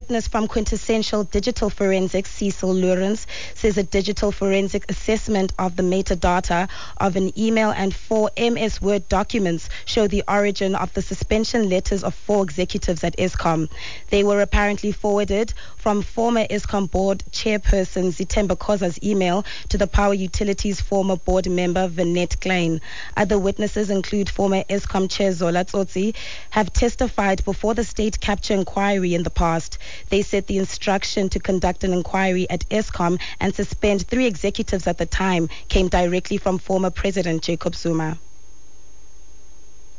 witness from Quintessential Digital Forensics, Cecil Lawrence, says a digital forensic assessment of the metadata of an email and 4 MS Word documents show the origin of the suspension letters of 4 executives at Eskom. They were apparently forwarded from former Eskom board chairperson Zitemba Khoza's email to the Power Utilities former board member Vanette Klein. Other witnesses include former Eskom chair Zola Tsotsi, have testified before the state capture inquiry in the past. They said the instruction to conduct an inquiry at Eskom and suspend 3 executives at the time came directly from former President Jacob Zuma.